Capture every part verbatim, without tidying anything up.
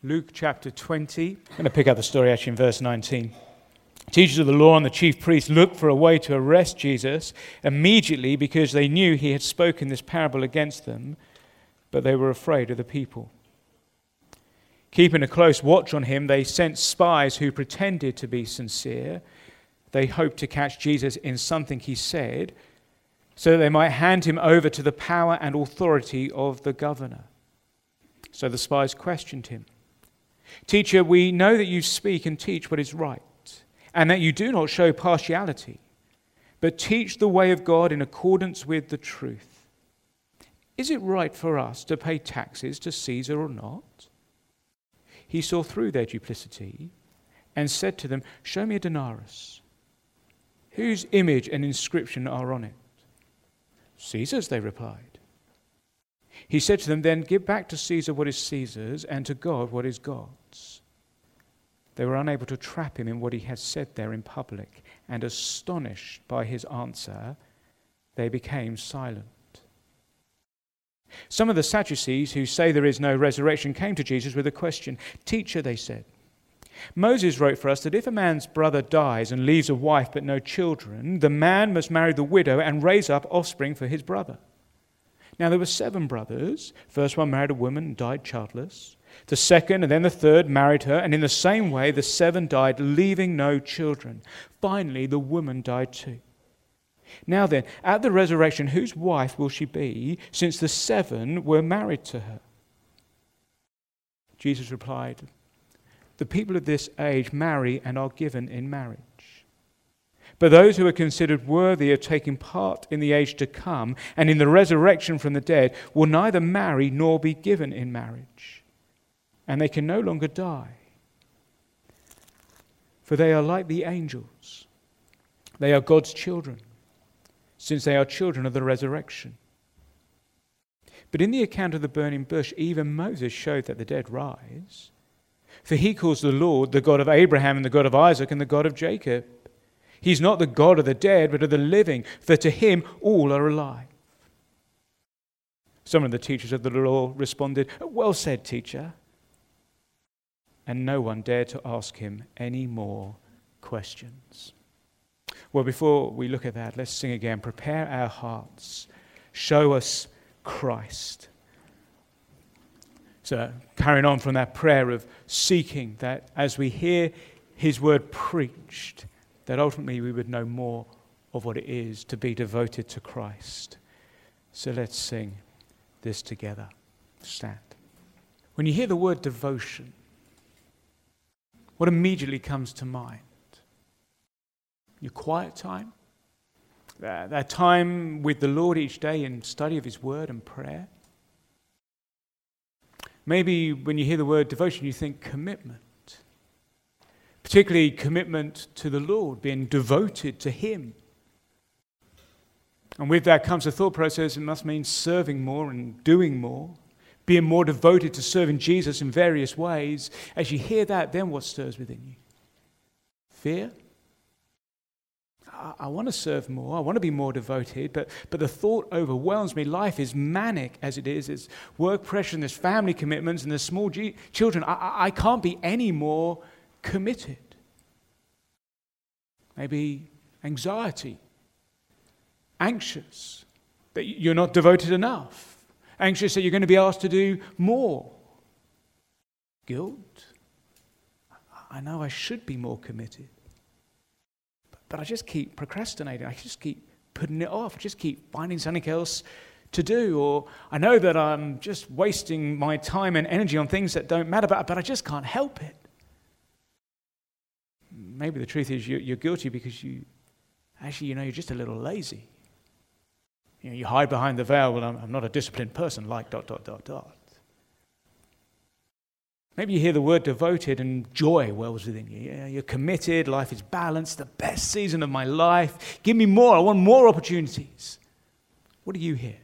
Luke chapter twenty. I'm going to pick up the story actually in verse nineteen. Teachers of the law and the chief priests looked for a way to arrest Jesus immediately because they knew he had spoken this parable against them, but they were afraid of the people. Keeping a close watch on him, they sent spies who pretended to be sincere. They hoped to catch Jesus in something he said, so that they might hand him over to the power and authority of the governor. So the spies questioned him. "Teacher, we know that you speak and teach what is right, and that you do not show partiality, but teach the way of God in accordance with the truth. Is it right for us to pay taxes to Caesar or not?" He saw through their duplicity and said to them, "Show me a denarius. Whose image and inscription are on it?" "Caesar's," they replied. He said to them, "Then give back to Caesar what is Caesar's, and to God what is God's." They were unable to trap him in what he had said there in public, and astonished by his answer, they became silent. Some of the Sadducees, who say there is no resurrection, came to Jesus with a question. "Teacher," they said, "Moses wrote for us that if a man's brother dies and leaves a wife but no children, the man must marry the widow and raise up offspring for his brother. Now there were seven brothers. First one married a woman and died childless. The second and then the third married her, and in the same way the seven died, leaving no children. Finally the woman died too. Now then, at the resurrection, whose wife will she be, since the seven were married to her?" Jesus replied, "The people of this age marry and are given in marriage. But those who are considered worthy of taking part in the age to come and in the resurrection from the dead will neither marry nor be given in marriage, and they can no longer die. For they are like the angels. They are God's children, since they are children of the resurrection. But in the account of the burning bush, even Moses showed that the dead rise. For he calls the Lord the God of Abraham and the God of Isaac and the God of Jacob. He's not the God of the dead, but of the living, for to him all are alive." Some of the teachers of the law responded, "Well said, teacher." And no one dared to ask him any more questions. Well, before we look at that, let's sing again. Prepare our hearts. Show us Christ. So, carrying on from that prayer of seeking, that as we hear his word preached, that ultimately we would know more of what it is to be devoted to Christ. So let's sing this together. Stand. When you hear the word devotion, what immediately comes to mind? Your quiet time, uh, that time with the Lord each day in study of his word and prayer. Maybe when you hear the word devotion, you think commitment, particularly commitment to the Lord, being devoted to him. And with that comes a thought process. It must mean serving more and doing more, being more devoted to serving Jesus in various ways. As you hear that, then what stirs within you? Fear? I want to serve more. I want to be more devoted, but but the thought overwhelms me. Life is manic as it is. There's work pressure and there's family commitments and there's small G- children. I, I, I can't be any more committed. Maybe anxiety, anxious that you're not devoted enough, anxious that you're going to be asked to do more. Guilt. I know I should be more committed. But I just keep procrastinating. I just keep putting it off. I just keep finding something else to do. Or I know that I'm just wasting my time and energy on things that don't matter, but, but I just can't help it. Maybe the truth is you're, you're guilty because you, actually, you know, you're just a little lazy. You know, you hide behind the veil, well, I'm, I'm not a disciplined person, like dot, dot, dot, dot. Maybe you hear the word devoted and joy wells within you. Yeah, you're committed, life is balanced, the best season of my life. Give me more, I want more opportunities. What do you hear?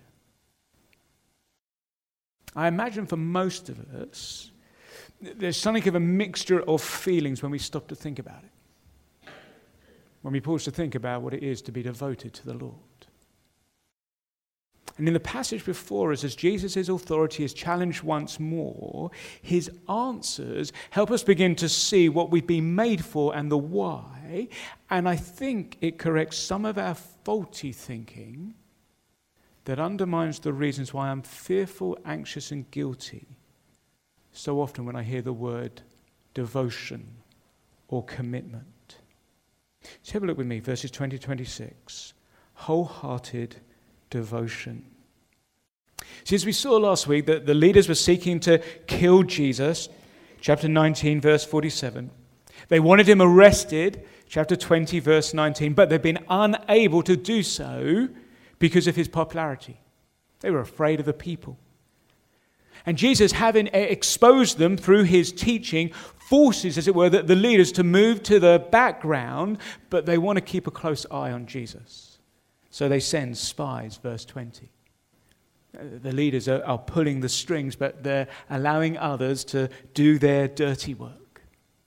I imagine for most of us, there's something of a mixture of feelings when we stop to think about it. When we pause to think about what it is to be devoted to the Lord. And in the passage before us, as Jesus' authority is challenged once more, his answers help us begin to see what we've been made for and the why. And I think it corrects some of our faulty thinking that undermines the reasons why I'm fearful, anxious, and guilty so often when I hear the word devotion or commitment. So have a look with me, verses twenty to twenty-six. Wholehearted devotion. See, as we saw last week, that the leaders were seeking to kill Jesus, chapter nineteen, verse forty-seven. They wanted him arrested, chapter twenty, verse nineteen, but they've been unable to do so because of his popularity. They were afraid of the people. And Jesus, having exposed them through his teaching, forces, as it were, the, the leaders to move to the background, but they want to keep a close eye on Jesus. So they send spies, verse twenty. The leaders are, are pulling the strings, but they're allowing others to do their dirty work.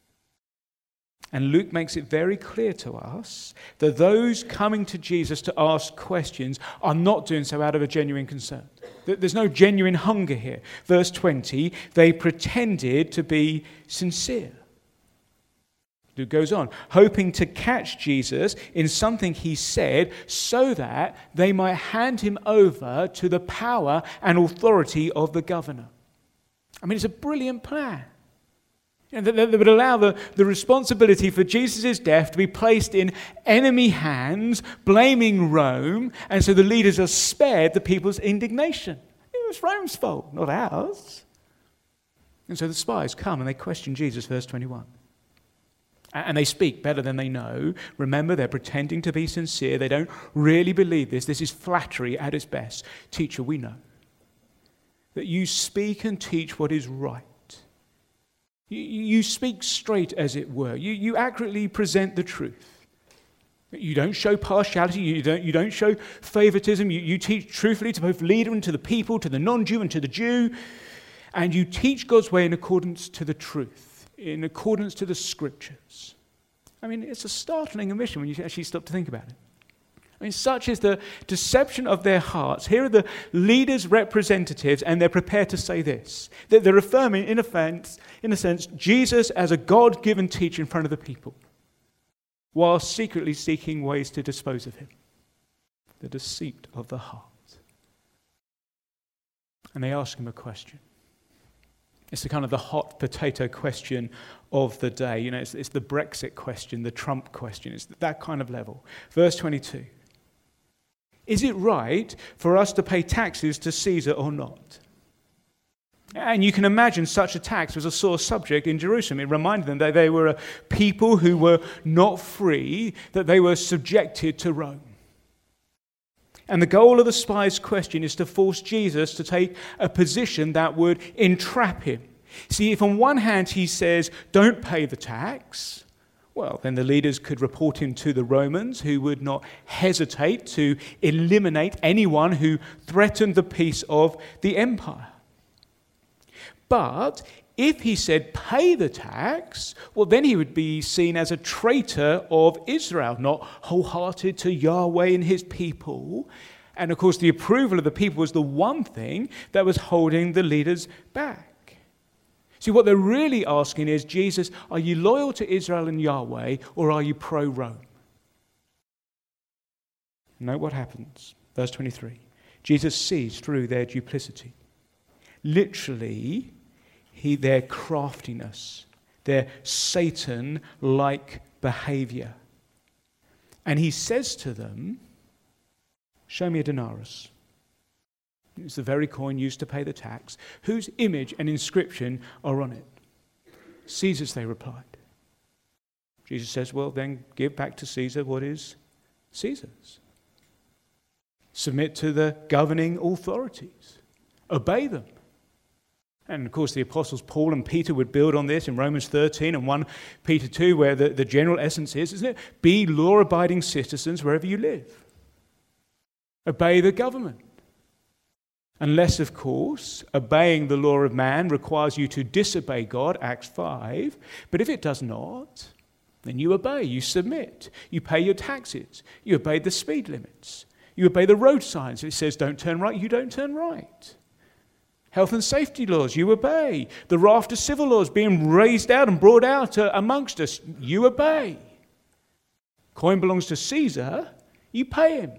And Luke makes it very clear to us that those coming to Jesus to ask questions are not doing so out of a genuine concern. There's no genuine hunger here. Verse twenty, they pretended to be sincere. Luke goes on, hoping to catch Jesus in something he said so that they might hand him over to the power and authority of the governor. I mean, it's a brilliant plan. And that would allow the, the responsibility for Jesus' death to be placed in enemy hands, blaming Rome, and so the leaders are spared the people's indignation. It was Rome's fault, not ours. And so the spies come and they question Jesus, verse twenty-one. And they speak better than they know. Remember, they're pretending to be sincere. They don't really believe this. This is flattery at its best. Teacher, we know that you speak and teach what is right. You, you speak straight, as it were. You, you accurately present the truth. You don't show partiality. You don't, you don't show favoritism. You, you teach truthfully to both leader and to the people, to the non-Jew and to the Jew. And you teach God's way in accordance to the truth, in accordance to the scriptures. I mean, it's a startling omission when you actually stop to think about it. I mean, such is the deception of their hearts. Here are the leaders' representatives, and they're prepared to say this. That they're affirming, in a, sense, in a sense, Jesus as a God-given teacher in front of the people, while secretly seeking ways to dispose of him. The deceit of the heart. And they ask him a question. It's the kind of the hot potato question of the day. You know, it's, it's the Brexit question, the Trump question. It's that kind of level. Verse twenty-two. Is it right for us to pay taxes to Caesar or not? And you can imagine such a tax was a sore subject in Jerusalem. It reminded them that they were a people who were not free, that they were subjected to Rome. And the goal of the spies' question is to force Jesus to take a position that would entrap him. See, if on one hand he says, don't pay the tax, well, then the leaders could report him to the Romans, who would not hesitate to eliminate anyone who threatened the peace of the empire. But if he said pay the tax, well, then he would be seen as a traitor of Israel, not wholehearted to Yahweh and his people. And of course, the approval of the people was the one thing that was holding the leaders back. See, what they're really asking is, Jesus, are you loyal to Israel and Yahweh, or are you pro-Rome? Note what happens. Verse twenty-three. Jesus sees through their duplicity. Literally, he, their craftiness, their Satan-like behavior. And he says to them, show me a denarius. It's the very coin used to pay the tax. Whose image and inscription are on it? Caesar's, they replied. Jesus says, well, then give back to Caesar what is Caesar's. Submit to the governing authorities. Obey them. And of course, the apostles Paul and Peter would build on this in Romans thirteen and First Peter two, where the, the general essence is, isn't it? Be law-abiding citizens wherever you live. Obey the government. Unless, of course, obeying the law of man requires you to disobey God, Acts five. But if it does not, then you obey, you submit, you pay your taxes, you obey the speed limits, You obey the road signs. If it says don't turn right, you don't turn right. Health and safety laws, you obey. The raft of civil laws being raised out and brought out uh, amongst us, you obey. Coin belongs to Caesar, you pay him.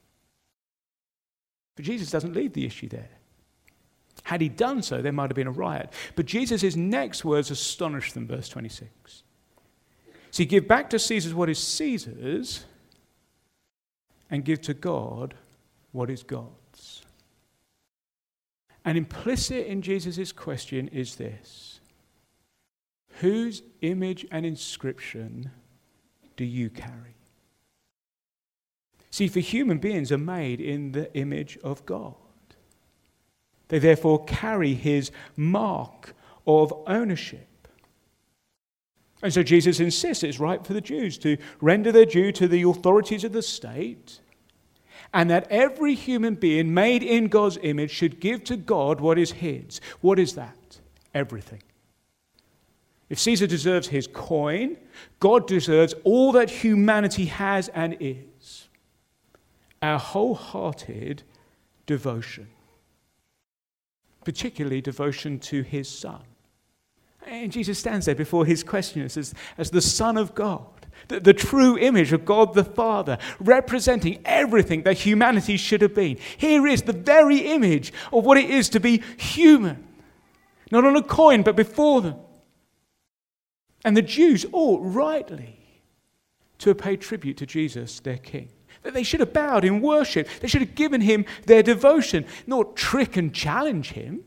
But Jesus doesn't leave the issue there. Had he done so, there might have been a riot. But Jesus' next words astonish them, verse twenty-six. See, give back to Caesar what is Caesar's, and give to God what is God's. And implicit in Jesus' question is this: whose image and inscription do you carry? See, for human beings are made in the image of God. They therefore carry his mark of ownership. And so Jesus insists it's right for the Jews to render their due to the authorities of the state, and that every human being made in God's image should give to God what is his. What is that? Everything. If Caesar deserves his coin, God deserves all that humanity has and is. Our wholehearted devotion. Particularly devotion to his Son. And Jesus stands there before his questioners as, as the Son of God, the, the true image of God the Father, representing everything that humanity should have been. Here is the very image of what it is to be human. Not on a coin, but before them. And the Jews ought rightly to have paid tribute to Jesus, their King. That they should have bowed in worship. They should have given him their devotion, not trick and challenge him.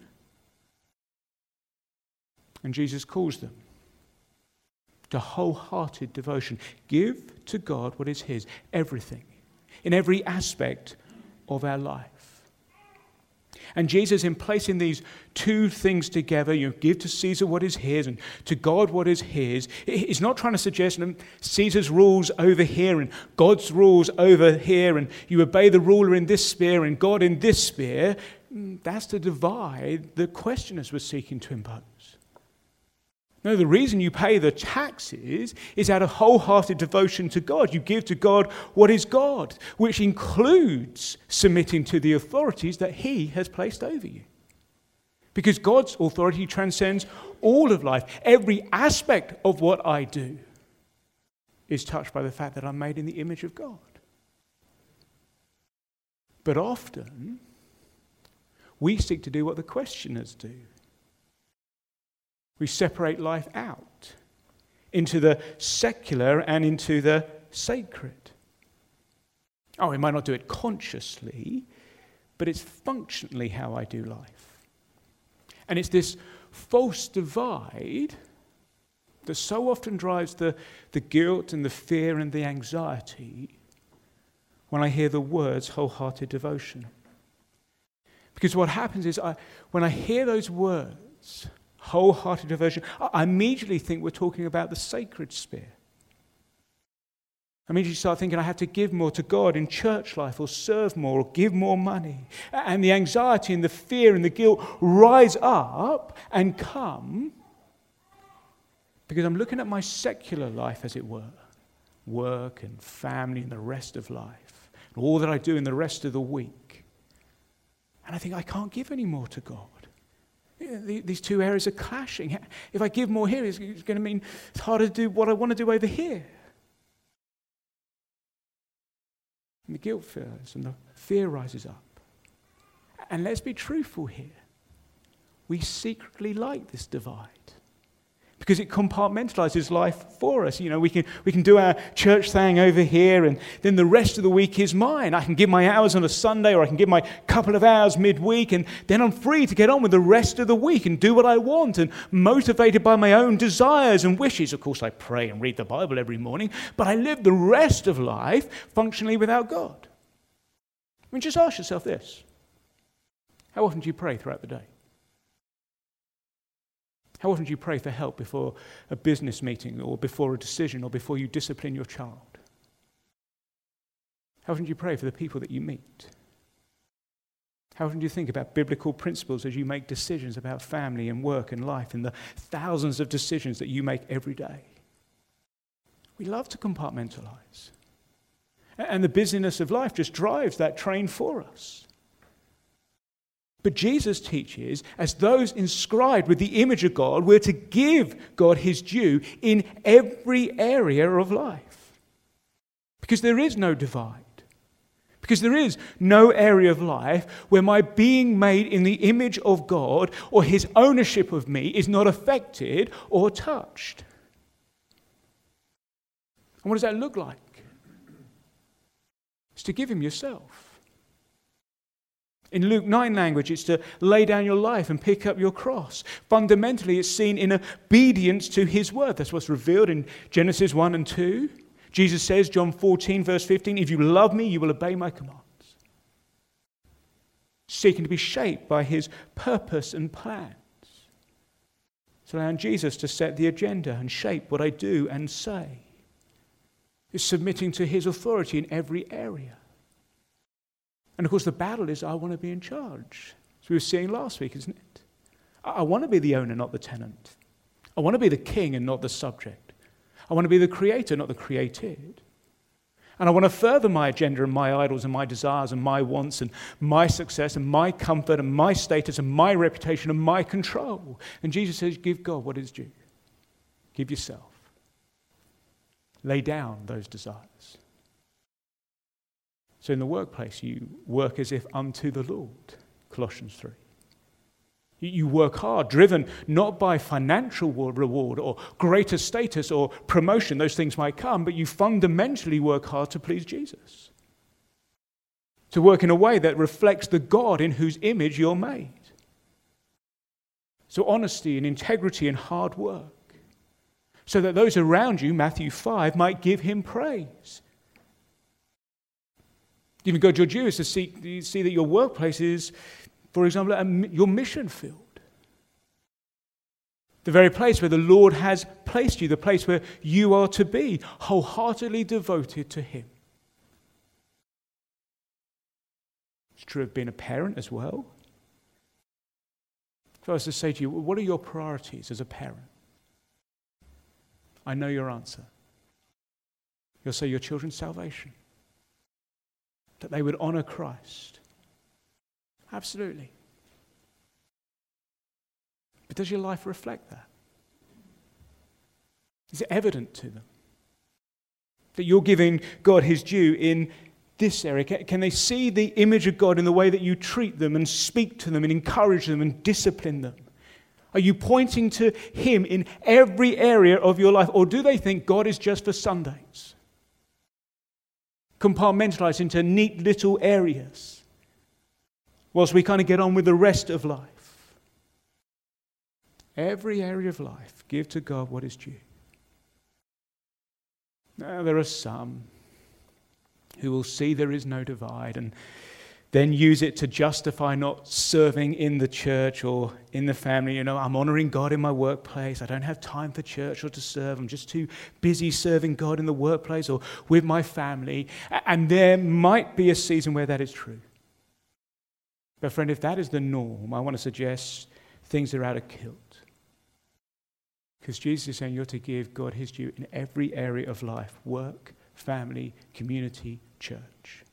And Jesus calls them to wholehearted devotion. Give to God what is his, everything, in every aspect of our life. And Jesus, in placing these two things together, you know, give to Caesar what is his and to God what is his, he's not trying to suggest that Caesar's rules over here and God's rules over here, and you obey the ruler in this sphere and God in this sphere. That's the divide the questioners were seeking to impose. No, the reason you pay the taxes is out of wholehearted devotion to God. You give to God what is God, which includes submitting to the authorities that he has placed over you. Because God's authority transcends all of life. Every aspect of what I do is touched by the fact that I'm made in the image of God. But often, we seek to do what the questioners do. We separate life out into the secular and into the sacred. Oh, we might not do it consciously, but it's functionally how I do life. And it's this false divide that so often drives the, the guilt and the fear and the anxiety when I hear the words wholehearted devotion. Because what happens is I, when I hear those words, wholehearted devotion, I immediately think we're talking about the sacred sphere. I immediately start thinking I have to give more to God in church life, or serve more, or give more money. And the anxiety and the fear and the guilt rise up and come because I'm looking at my secular life, as it were, work and family and the rest of life, and all that I do in the rest of the week. And I think I can't give any more to God. These two areas are clashing. If I give more here, it's going to mean it's harder to do what I want to do over here. And the guilt fills and the fear rises up. And let's be truthful here. We secretly like this divide because it compartmentalizes life for us. You know, we can we can do our church thing over here, and then the rest of the week is mine. I can give my hours on a Sunday, or I can give my couple of hours midweek, and then I'm free to get on with the rest of the week and do what I want, and motivated by my own desires and wishes. Of course, I pray and read the Bible every morning, but I live the rest of life functionally without God. I mean, just ask yourself this. How often do you pray throughout the day? How often do you pray for help before a business meeting, or before a decision, or before you discipline your child? How often do you pray for the people that you meet? How often do you think about biblical principles as you make decisions about family and work and life and the thousands of decisions that you make every day? We love to compartmentalize. And the busyness of life just drives that train for us. But Jesus teaches, as those inscribed with the image of God, we're to give God his due in every area of life. Because there is no divide. Because there is no area of life where my being made in the image of God or his ownership of me is not affected or touched. And what does that look like? It's to give him yourself. In Luke nine language, it's to lay down your life and pick up your cross. Fundamentally, it's seen in obedience to his word. That's what's revealed in Genesis one and two. Jesus says, John fourteen, verse fifteen, if you love me, you will obey my commands. Seeking to be shaped by his purpose and plans. It's allowing Jesus to set the agenda and shape what I do and say. It's submitting to his authority in every area. And of course, the battle is I want to be in charge. As we were seeing last week, isn't it? I want to be the owner, not the tenant. I want to be the king and not the subject. I want to be the creator, not the created. And I want to further my agenda and my idols and my desires and my wants and my success and my comfort and my status and my reputation and my control. And Jesus says, give God what is due. Give yourself. Lay down those desires. So in the workplace, you work as if unto the Lord, Colossians three. You work hard, driven not by financial reward or greater status or promotion. Those things might come, but you fundamentally work hard to please Jesus. To work in a way that reflects the God in whose image you're made. So honesty and integrity and hard work. So that those around you, Matthew five, might give him praise. Even go to your Jews to see, see that your workplace is, for example, a, your mission field. The very place where the Lord has placed you, the place where you are to be, wholeheartedly devoted to him. It's true of being a parent as well. If I was to say to you, what are your priorities as a parent? I know your answer. You'll say your children's salvation. That they would honor Christ. Absolutely. But does your life reflect that? Is it evident to them? That you're giving God his due in this area? Can they see the image of God in the way that you treat them and speak to them and encourage them and discipline them? Are you pointing to him in every area of your life? Or do they think God is just for Sundays? Compartmentalized into neat little areas whilst we kind of get on with the rest of life. Every area of life, give to God what is due. Now, there are some who will see there is no divide and then use it to justify not serving in the church or in the family. You know, I'm honoring God in my workplace. I don't have time for church or to serve. I'm just too busy serving God in the workplace or with my family. And there might be a season where that is true. But friend, if that is the norm, I want to suggest things are out of kilt. Because Jesus is saying you're to give God his due in every area of life. Work, family, community, church.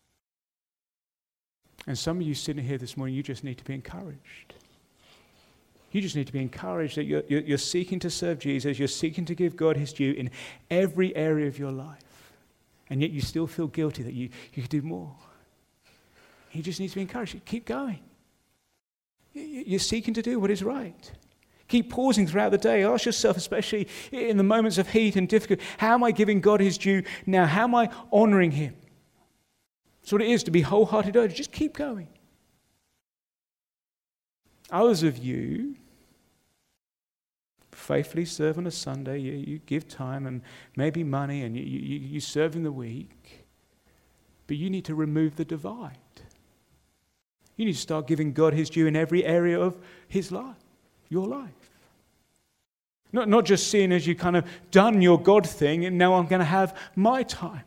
And some of you sitting here this morning, you just need to be encouraged. You just need to be encouraged that you're, you're, you're seeking to serve Jesus. You're seeking to give God his due in every area of your life. And yet you still feel guilty that you, you could do more. You just need to be encouraged. Keep going. You're seeking to do what is right. Keep pausing throughout the day. Ask yourself, especially in the moments of heat and difficulty, how am I giving God his due now? How am I honoring him? That's what it is to be wholehearted. Just keep going. Others of you faithfully serve on a Sunday. You, you give time and maybe money and you, you, you serve in the week. But you need to remove the divide. You need to start giving God his due in every area of his life, your life. Not, not just seeing as you kind of done your God thing and now I'm going to have my time.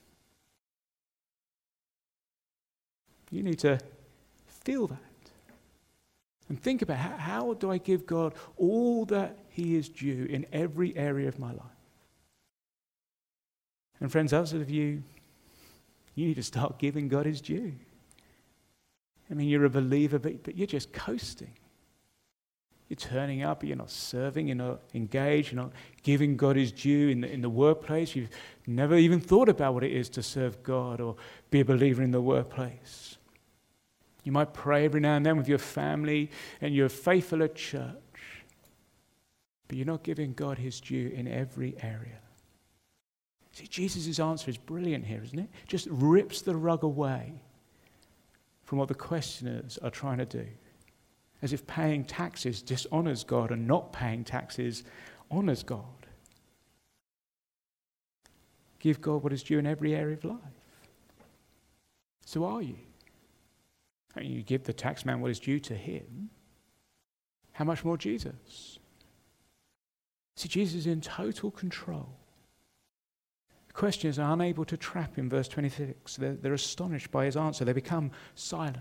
You need to feel that. And think about how, how do I give God all that he is due in every area of my life? And friends, others of you, You need to start giving God his due. I mean, you're a believer, but, but you're just coasting. You're turning up, but you're not serving, you're not engaged, you're not giving God his due in the, in the workplace. You've never even thought about what it is to serve God or be a believer in the workplace. You might pray every now and then with your family and you're faithful at church, but you're not giving God his due in every area. See, Jesus' answer is brilliant here, isn't it? Just rips the rug away from what the questioners are trying to do. As if paying taxes dishonors God and not paying taxes honors God. Give God what is due in every area of life. So are you? I mean, you give the tax man what is due to him. How much more Jesus? See, Jesus is in total control. The questioners are unable to trap him, verse twenty-six. They're, they're astonished by his answer. They become silent.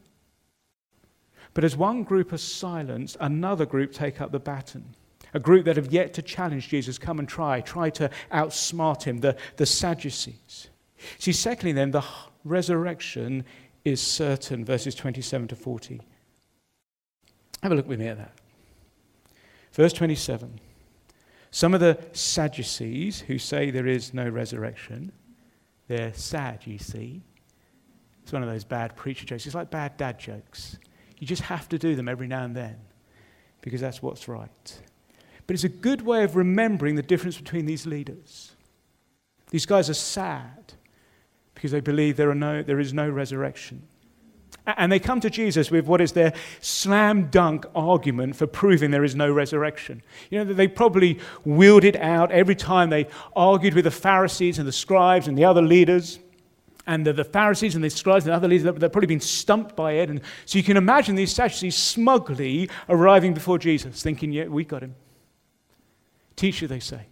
But as one group are silenced, another group take up the baton. A group that have yet to challenge Jesus, come and try, try to outsmart him, the, the Sadducees. See, secondly then, the resurrection is certain, verses twenty-seven to forty. Have a look with me at that. Verse twenty-seven. Some of the Sadducees who say there is no resurrection, they're sad, you see. It's one of those bad preacher jokes. It's like bad dad jokes. You just have to do them every now and then because that's what's right. But it's a good way of remembering the difference between these leaders. These guys are sad because they believe there are no, there is no resurrection. And they come to Jesus with what is their slam dunk argument for proving there is no resurrection. You know, they probably wheeled it out every time they argued with the Pharisees and the scribes and the other leaders. And the, the Pharisees and the scribes and the other leaders, they've probably been stumped by it. And so you can imagine these Sadducees smugly arriving before Jesus, thinking, yeah, we got him. Teacher, they say.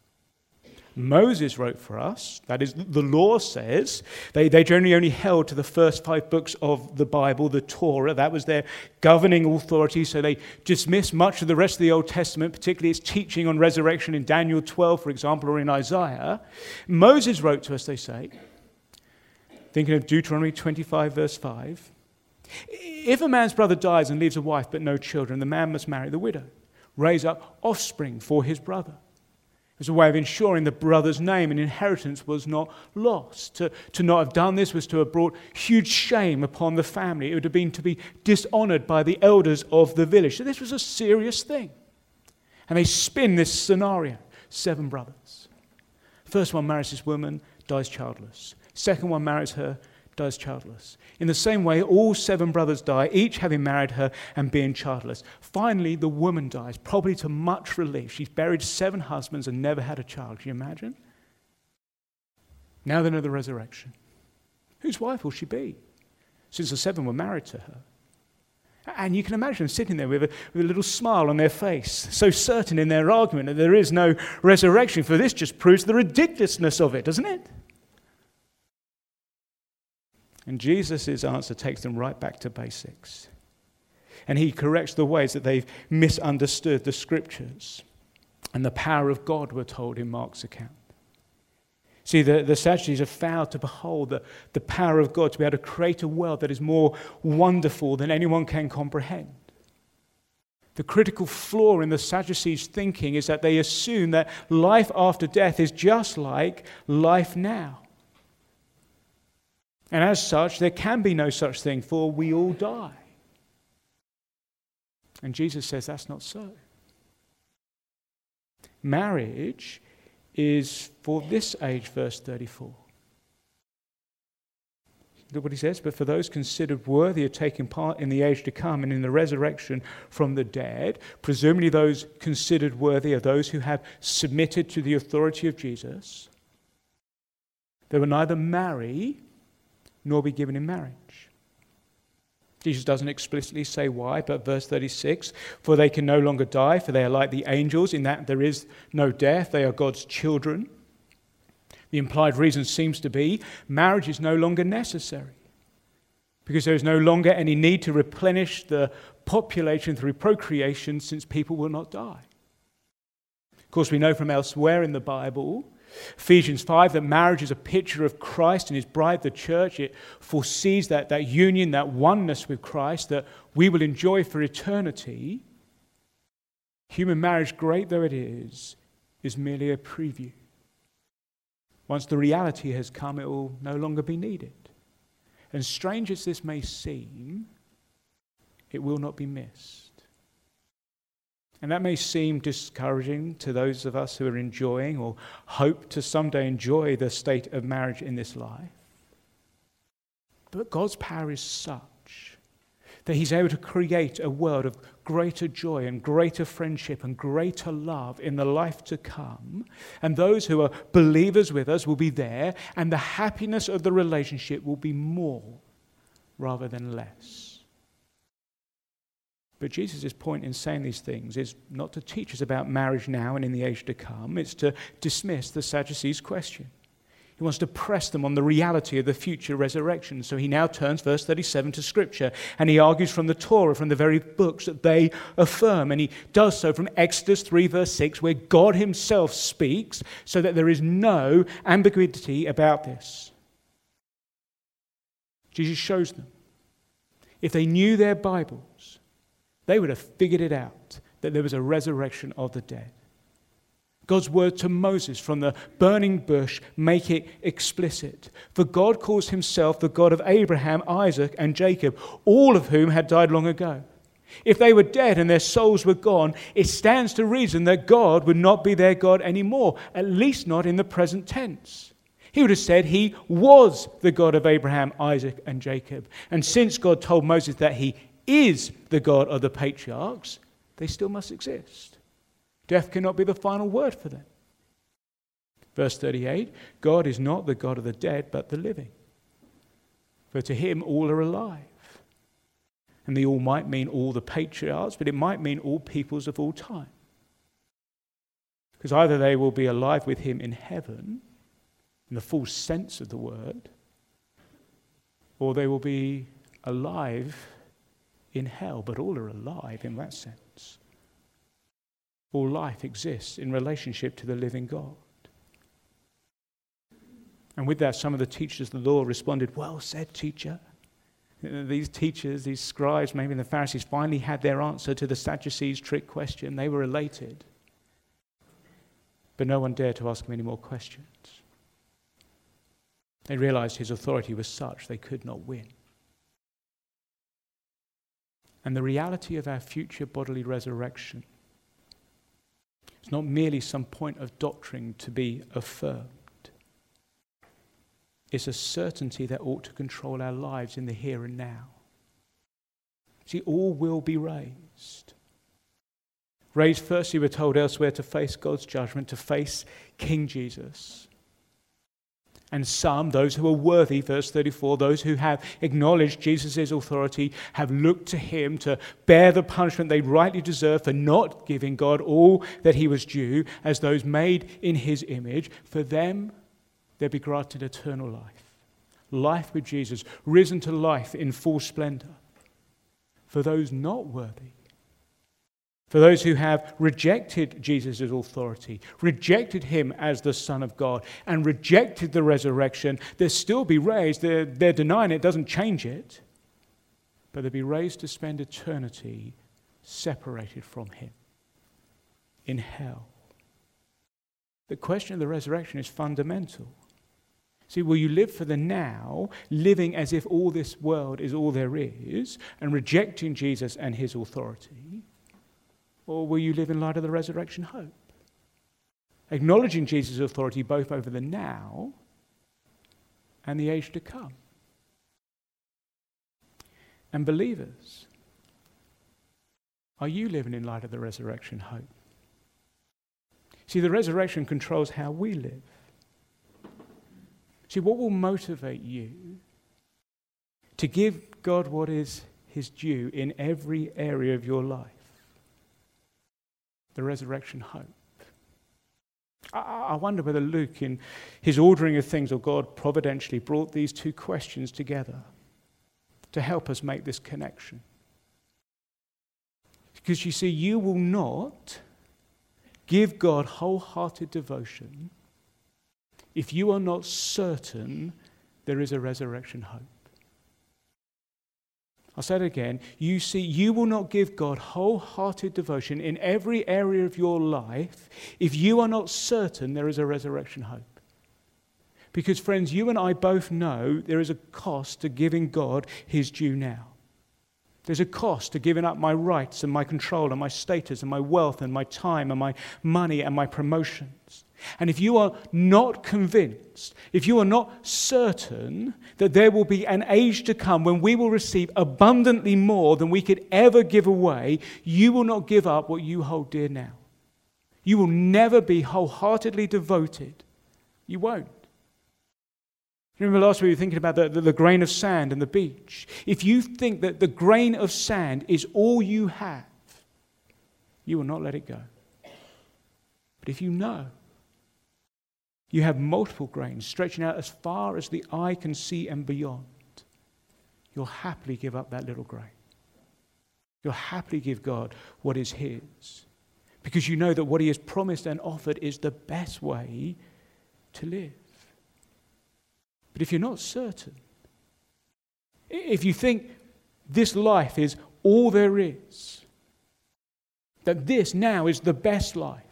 Moses wrote for us, that is, the law says, they, they generally only held to the first five books of the Bible, the Torah. That was their governing authority, so they dismissed much of the rest of the Old Testament, particularly its teaching on resurrection in Daniel twelve, for example, or in Isaiah. Moses wrote to us, they say, thinking of Deuteronomy twenty-five, verse five. If a man's brother dies and leaves a wife but no children, the man must marry the widow, raise up offspring for his brother. It was a way of ensuring the brother's name and inheritance was not lost. To, to not have done this was to have brought huge shame upon the family. It would have been to be dishonored by the elders of the village. So this was a serious thing. And they spin this scenario. Seven brothers. First one marries this woman, dies childless. Second one marries her, dies childless. In the same way, all seven brothers die, each having married her and being childless. Finally, the woman dies, probably to much relief. She's buried seven husbands and never had a child. Can you imagine? Now they know the resurrection. Whose wife will she be? Since the seven were married to her. And you can imagine them sitting there with a, with a little smile on their face, so certain in their argument that there is no resurrection, for this just proves the ridiculousness of it, doesn't it? And Jesus' answer takes them right back to basics. And he corrects the ways that they've misunderstood the scriptures and the power of God, we're told in Mark's account. See, the, the Sadducees have failed to behold the, the power of God to be able to create a world that is more wonderful than anyone can comprehend. The critical flaw in the Sadducees' thinking is that they assume that life after death is just like life now. And as such, there can be no such thing, for we all die. And Jesus says that's not so. Marriage is for this age, verse thirty-four. Look what he says, but for those considered worthy of taking part in the age to come and in the resurrection from the dead, presumably those considered worthy are those who have submitted to the authority of Jesus, they will neither marry nor be given in marriage. Jesus doesn't explicitly say why, but verse thirty-six, for they can no longer die, for they are like the angels, in that there is no death, they are God's children. The implied reason seems to be marriage is no longer necessary, because there is no longer any need to replenish the population through procreation, since people will not die. Of course, we know from elsewhere in the Bible Ephesians five, that marriage is a picture of Christ and his bride, the church. It foresees that, that union, that oneness with Christ that we will enjoy for eternity. Human marriage, great though it is, is merely a preview. Once the reality has come, it will no longer be needed. And strange as this may seem, it will not be missed. And that may seem discouraging to those of us who are enjoying or hope to someday enjoy the state of marriage in this life. But God's power is such that he's able to create a world of greater joy and greater friendship and greater love in the life to come. And those who are believers with us will be there, and the happiness of the relationship will be more rather than less. But Jesus' point in saying these things is not to teach us about marriage now and in the age to come. It's to dismiss the Sadducees' question. He wants to press them on the reality of the future resurrection. So he now turns, verse thirty-seven, to Scripture, and he argues from the Torah, from the very books that they affirm. And he does so from Exodus three, verse six, where God himself speaks, so that there is no ambiguity about this. Jesus shows them. If they knew their Bibles, they would have figured it out, that there was a resurrection of the dead. God's word to Moses from the burning bush make it explicit. For God calls himself the God of Abraham, Isaac, and Jacob, all of whom had died long ago. If they were dead and their souls were gone, it stands to reason that God would not be their God anymore, at least not in the present tense. He would have said he was the God of Abraham, Isaac, and Jacob. And since God told Moses that he is the God of the patriarchs, they still must exist. Death cannot be the final word for them. Verse thirty-eight, God is not the God of the dead, but the living. For to him all are alive. And the all might mean all the patriarchs, but it might mean all peoples of all time. Because either they will be alive with him in heaven, in the full sense of the word, or they will be alive in hell, but all are alive in that sense. All life exists in relationship to the living God. And with that, some of the teachers of the law responded, "Well said, teacher." These teachers, these scribes, maybe the Pharisees, finally had their answer to the Sadducees' trick question. They were elated. But no one dared to ask him any more questions. They realized his authority was such they could not win. And the reality of our future bodily resurrection is not merely some point of doctrine to be affirmed. It's a certainty that ought to control our lives in the here and now. See, all will be raised. Raised firstly, we're told elsewhere, to face God's judgment, to face King Jesus. And some, those who are worthy, verse thirty-four, those who have acknowledged Jesus' authority, have looked to him to bear the punishment they rightly deserve for not giving God all that he was due, as those made in his image. For them, they'll be granted eternal life. Life with Jesus, risen to life in full splendor. For those not worthy, for those who have rejected Jesus' authority, rejected him as the Son of God, and rejected the resurrection, they'll still be raised. They're, they're denying it, doesn't change it. But they'll be raised to spend eternity separated from him in hell. The question of the resurrection is fundamental. See, will you live for the now, living as if all this world is all there is, and rejecting Jesus and his authority? Or will you live in light of the resurrection hope? Acknowledging Jesus' authority both over the now and the age to come. And believers, are you living in light of the resurrection hope? See, the resurrection controls how we live. See, what will motivate you to give God what is his due in every area of your life? The resurrection hope. I, I wonder whether Luke, in his ordering of things, or God providentially brought these two questions together to help us make this connection. Because you see, you will not give God wholehearted devotion if you are not certain, there is a resurrection hope. I'll say it again. You see, you will not give God wholehearted devotion in every area of your life if you are not certain there is a resurrection hope. Because, friends, you and I both know there is a cost to giving God his due now. There's a cost to giving up my rights and my control and my status and my wealth and my time and my money and my promotions. And if you are not convinced, if you are not certain that there will be an age to come when we will receive abundantly more than we could ever give away, you will not give up what you hold dear now. You will never be wholeheartedly devoted. You won't. Remember last week we were thinking about the, the, the grain of sand and the beach. If you think that the grain of sand is all you have, you will not let it go. But if you know you have multiple grains stretching out as far as the eye can see and beyond, you'll happily give up that little grain. You'll happily give God what is his, because you know that what he has promised and offered is the best way to live. But if you're not certain, if you think this life is all there is, that this now is the best life,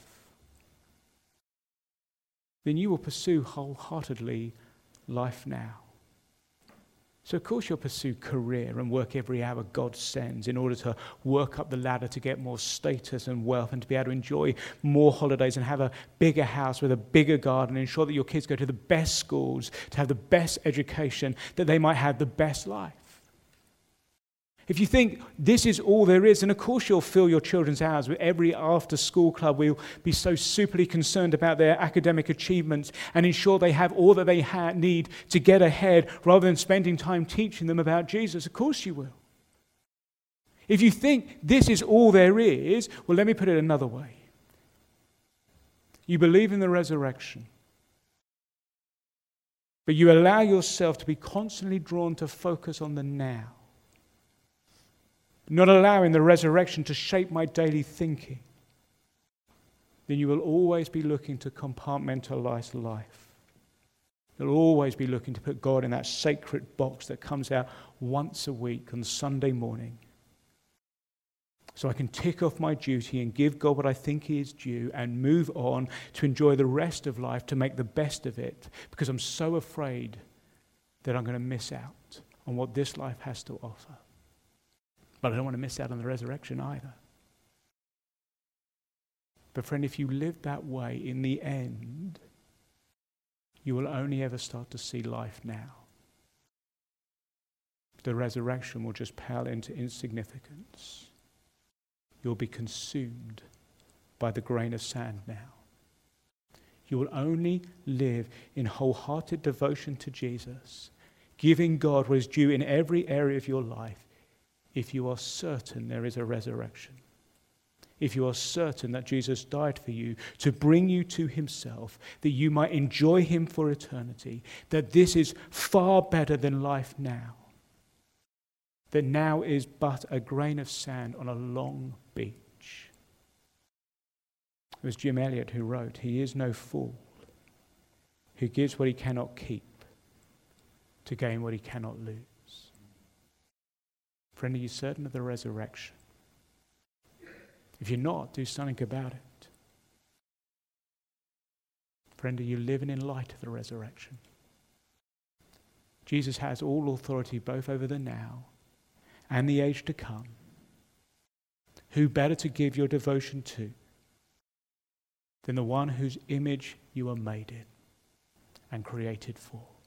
then you will pursue wholeheartedly life now. So of course you'll pursue career and work every hour God sends in order to work up the ladder to get more status and wealth and to be able to enjoy more holidays and have a bigger house with a bigger garden and ensure that your kids go to the best schools, to have the best education, that they might have the best life. If you think this is all there is, then of course you'll fill your children's hours with every after-school club. We'll be so superly concerned about their academic achievements and ensure they have all that they ha- need to get ahead rather than spending time teaching them about Jesus. Of course you will. If you think this is all there is, well, let me put it another way. You believe in the resurrection, but you allow yourself to be constantly drawn to focus on the now, not allowing the resurrection to shape my daily thinking, then you will always be looking to compartmentalize life. You'll always be looking to put God in that sacred box that comes out once a week on Sunday morning, so I can tick off my duty and give God what I think he is due and move on to enjoy the rest of life, to make the best of it, because I'm so afraid that I'm going to miss out on what this life has to offer. But I don't want to miss out on the resurrection either. But friend, if you live that way, in the end, you will only ever start to see life now. The resurrection will just pale into insignificance. You'll be consumed by the grain of sand now. You will only live in wholehearted devotion to Jesus, giving God what is due in every area of your life, if you are certain there is a resurrection. If you are certain that Jesus died for you to bring you to himself, that you might enjoy him for eternity, that this is far better than life now, that now is but a grain of sand on a long beach. It was Jim Elliot who wrote, "He is no fool who gives what he cannot keep to gain what he cannot lose." Friend, are you certain of the resurrection? If you're not, do something about it. Friend, are you living in light of the resurrection? Jesus has all authority both over the now and the age to come. Who better to give your devotion to than the one whose image you are made in and created for?